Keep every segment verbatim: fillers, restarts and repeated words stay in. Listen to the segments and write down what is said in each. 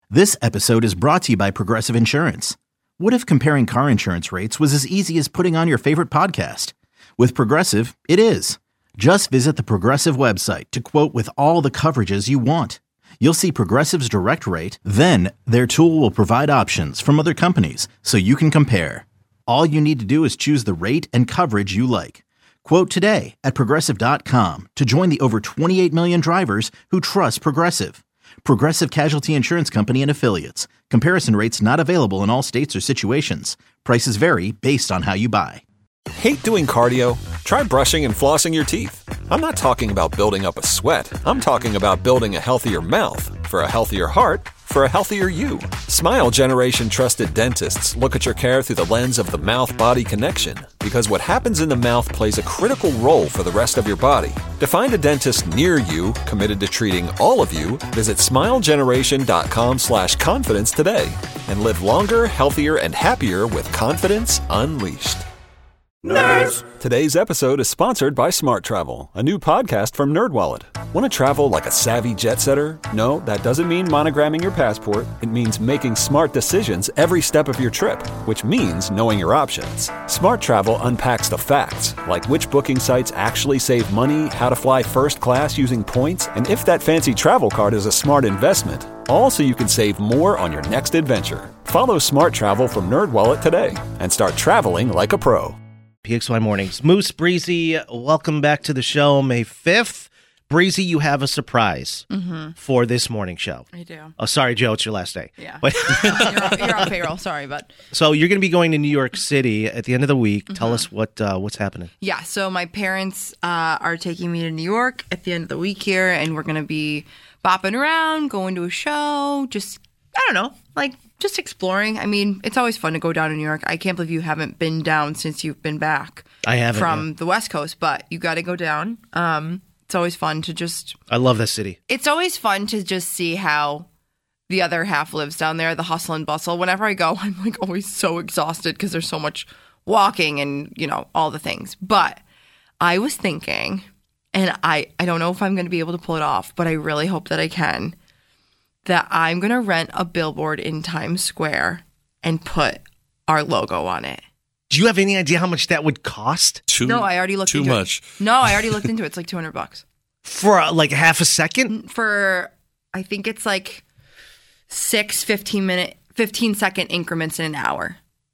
This episode is brought to you by Progressive Insurance. What if comparing car insurance rates was as easy as putting on your favorite podcast? With Progressive, it is. Just visit the Progressive website to quote with all the coverages you want. You'll see Progressive's direct rate, then their tool will provide options from other companies so you can compare. All you need to do is choose the rate and coverage you like. Quote today at progressive dot com to join the over twenty-eight million drivers who trust Progressive. Progressive Casualty Insurance Company and Affiliates. Comparison rates not available in all states or situations. Prices vary based on how you buy. Hate doing cardio? Try brushing and flossing your teeth. I'm not talking about building up a sweat. I'm talking about building a healthier mouth. For a healthier heart, for a healthier you. Smile Generation trusted dentists look at your care through the lens of the mouth-body connection, because what happens in the mouth plays a critical role for the rest of your body. To find a dentist near you committed to treating all of you, visit smilegeneration.com slash confidence today and live longer, healthier, and happier with confidence unleashed. Nerds! Today's episode is sponsored by Smart Travel, a new podcast from NerdWallet. Want to travel like a savvy jet setter? No, that doesn't mean monogramming your passport. It means making smart decisions every step of your trip, which means knowing your options. Smart Travel unpacks the facts, like which booking sites actually save money, how to fly first class using points, and if that fancy travel card is a smart investment. All so you can save more on your next adventure. Follow Smart Travel from NerdWallet today and start traveling like a pro. P X Y Mornings. Moose, Breezy, welcome back to the show. May fifth. Breezy, you have a surprise mm-hmm. for this morning show. I do. Oh, sorry, Joe, it's your last day. Yeah. But you're, on, you're on payroll, sorry, but. So you're going to be going to New York City at the end of the week. Mm-hmm. Tell us what uh, what's happening. Yeah, so my parents uh, are taking me to New York at the end of the week here, and we're going to be bopping around, going to a show, just, I don't know, like, just exploring. I mean, it's always fun to go down to New York. I can't believe you haven't been down since you've been back. I haven't. From yeah. the West Coast, but you got to go down. Um, it's always fun to just... I love that city. It's always fun to just see how the other half lives down there, the hustle and bustle. Whenever I go, I'm like always so exhausted because there's so much walking and, you know, all the things. But I was thinking, and I, I don't know if I'm going to be able to pull it off, but I really hope that I can, that I'm going to rent a billboard in Times Square and put our logo on it. Do you have any idea how much that would cost? Too, no, I already looked too into much. it. No, I already looked into it. It's like two hundred bucks. For uh, like half a second? For, I think it's like six fifteen minute, fifteen second increments in an hour.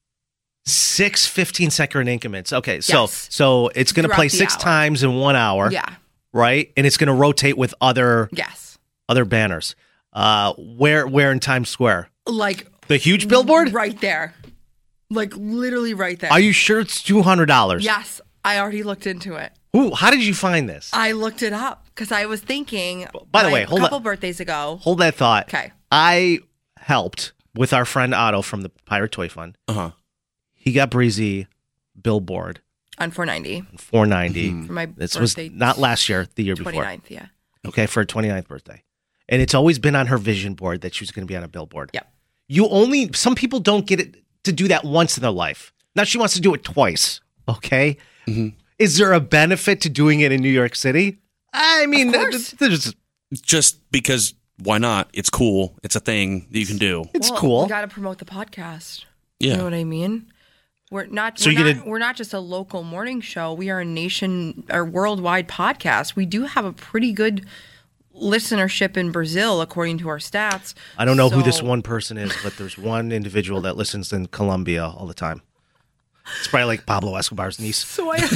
Six fifteen second increments. Okay, so Yes. so it's going to Throughout play the six hour. times in one hour. Yeah. Right? And it's going to rotate with other Yes. other banners. Uh, where where in Times Square? Like The huge billboard? right there. Like literally right there. Are you sure it's two hundred dollars? Yes, I already looked into it. Ooh, how did you find this? I looked it up because I was thinking. By the like, way, hold a couple on. birthdays ago. Hold that thought. Okay. I helped with our friend Otto from the Pirate Toy Fund. Uh-huh. He got Breezy billboard On four ninety four ninety. Mm-hmm. for my This was birthday. not last year, the year before. twenty-ninth, yeah. Okay, for her twenty-ninth birthday. And it's always been on her vision board that she was going to be on a billboard. Yep. You only, some people don't get it to do that once in their life. Now she wants to do it twice. Okay. Mm-hmm. Is there a benefit to doing it in New York City? I mean, Of course. there's, Just because, why not? It's cool. It's a thing that you can do. it's Well, cool. We got to promote the podcast. Yeah. You know what I mean? We're not. So we're, you're not gonna- we're not just a local morning show. We are a nation or worldwide podcast. We do have a pretty good listenership in Brazil, according to our stats. I don't know who So- this one person is, but there's one individual that listens in Colombia all the time. It's probably like Pablo Escobar's niece. So I,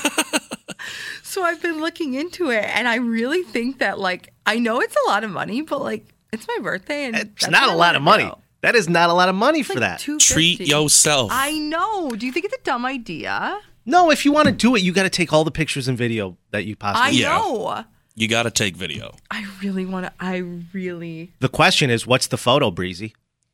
so I've been looking into it, and I really think that, like, I know it's a lot of money, but like, it's my birthday, and It's that's not what a I lot of wanna money. do. That is not a lot of money for Like that. two fifty. Treat yourself. I know. Do you think it's a dumb idea? No, if you want to do it, you got to take all the pictures and video that you I possibly. Yeah. know. You got to take video. I really want to. I really. The question is, what's the photo, Breezy?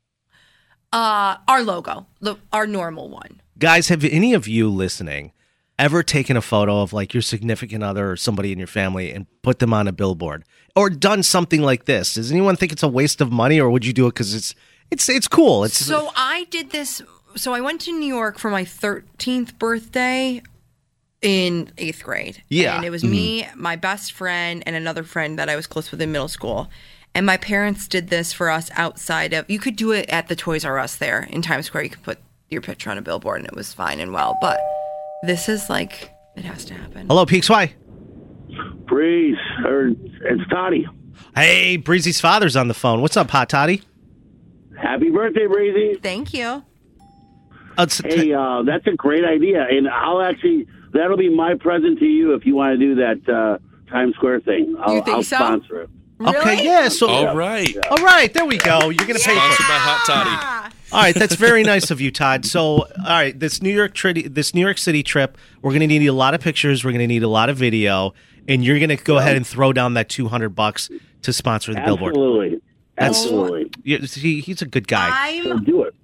Uh, our logo, the our normal one. Guys, have any of you listening ever taken a photo of like your significant other or somebody in your family and put them on a billboard, or done something like this? Does anyone think it's a waste of money, or would you do it because it's it's it's cool? It's So I did this. So I went to New York for my thirteenth birthday in eighth grade. Yeah. And it was me, my best friend, and another friend that I was close with in middle school. And my parents did this for us outside of, you could do it at the Toys R Us there in Times Square. You could put your picture on a billboard and it was fine and well. But this is like, it has to happen. Hello, P X Y. Breeze, or it's Toddy. Hey, Breezy's father's on the phone. What's up, Hot Toddy? Happy birthday, Breezy. Thank you. Uh, t- Hey, uh, that's a great idea. And I'll actually, that'll be my present to you if you want to do that uh, Times Square thing. I'll, You think I'll so? sponsor it. Really? Okay, yeah. So, All right. all right, there we go. You're gonna pay. Sponsored For- by Hot Toddy. all right, that's very nice of you, Todd. So, all right, this New York tri- this New York City trip, we're gonna need a lot of pictures. We're gonna need a lot of video, and you're gonna go ahead and throw down that two hundred bucks to sponsor the billboard. Absolutely. That's- Absolutely. Yeah, he, he's a good guy. So I'm do it.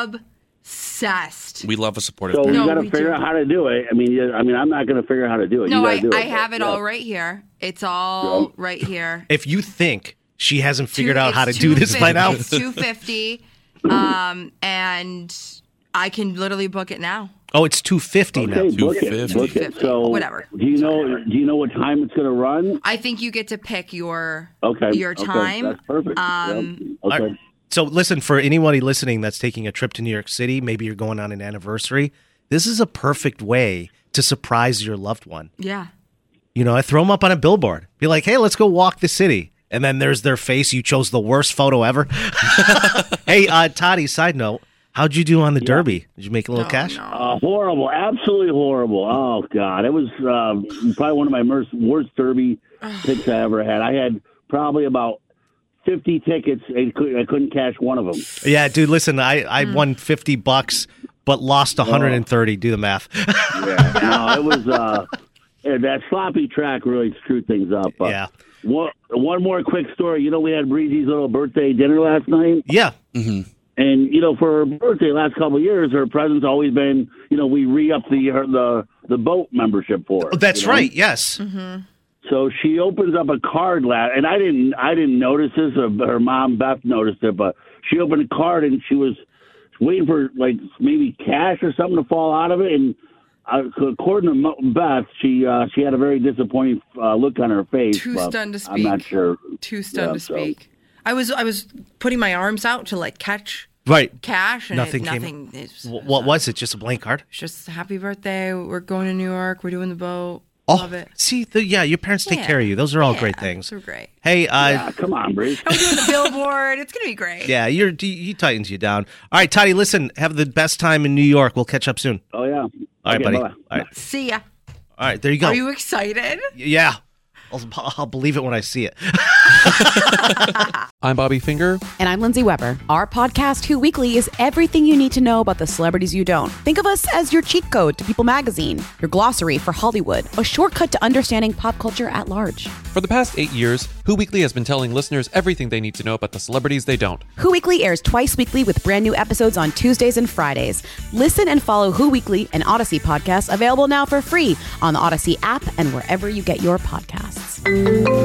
obsessed. We love a supportive So parent. you No, got to we figure do. out how to do it. I mean, you- I mean, I'm not going to figure out how to do it. No, you I, gotta do I it. have it Yeah. all right here. It's all Yeah. right here. If you think she hasn't figured Two- out how to it's do this by now, It's two fifty, um, and I can literally book it now. oh, it's two fifty now. Okay, book it. two fifty. Book it. So Whatever. Do you know? Do you know what time it's going to run? I think you get to pick your Okay. your okay, time. That's perfect. Um, Yep. All Okay. right. So listen, for anybody listening that's taking a trip to New York City, maybe you're going on an anniversary, this is a perfect way to surprise your loved one. Yeah. You know, I throw them up on a billboard. Be like, hey, let's go walk the city. And then there's their face. You chose the worst photo ever. Hey, uh, Toddy, side note, how'd you do on the Derby? Did you make a little Oh, cash? no. Uh, horrible, absolutely horrible. Oh God, it was uh, probably one of my worst, worst Derby picks I ever had. I had probably about fifty tickets. And could, I couldn't cash one of them. Yeah, dude, listen, I, I won fifty bucks, but lost one hundred thirty. Do the math. Yeah, no, it was uh, yeah, that sloppy track really screwed things up. But Yeah. One, one more quick story. You know, we had Breezy's little birthday dinner last night. Yeah. And, you know, for her birthday last couple of years, her present's always been, you know, we re-up the, her, the the boat membership for her. Oh, that's you know? right. Yes. So she opens up a card, la- and I didn't I didn't notice this. Or her mom, Beth, noticed it, but she opened a card, and she was waiting for, like, maybe cash or something to fall out of it, and uh, according to Mo- Beth, she uh, she had a very disappointing uh, look on her face. Too but stunned to I'm not speak. sure. Too stunned Yeah, to so- speak. I was I was putting my arms out to like catch Right. cash and Nothing it, came- nothing. It was, W- what was it? Just a blank card? It's just happy birthday. We're going to New York. We're doing the boat. Oh, Love it. see, the, yeah, your parents take Yeah. care of you. Those are all Yeah, great things. They're great. Hey, uh, Yeah, come on, Breeze. We're doing the billboard. It's gonna be great. yeah, you're he tightens you down. All right, Toddy, listen, have the best time in New York. We'll catch up soon. Oh yeah. All right, Okay, buddy. bye-bye. All right, See ya. all right, there you go. Are you excited? yeah, I'll, I'll believe it when I see it. I'm Bobby Finger. And I'm Lindsay Weber. Our podcast, Who Weekly, is everything you need to know about the celebrities you don't. Think of us as your cheat code to People Magazine, your glossary for Hollywood, a shortcut to understanding pop culture at large. For the past eight years, Who Weekly has been telling listeners everything they need to know about the celebrities they don't. Who Weekly airs twice weekly with brand new episodes on Tuesdays and Fridays. Listen and follow Who Weekly, an Odyssey podcast available now for free on the Odyssey app and wherever you get your podcasts.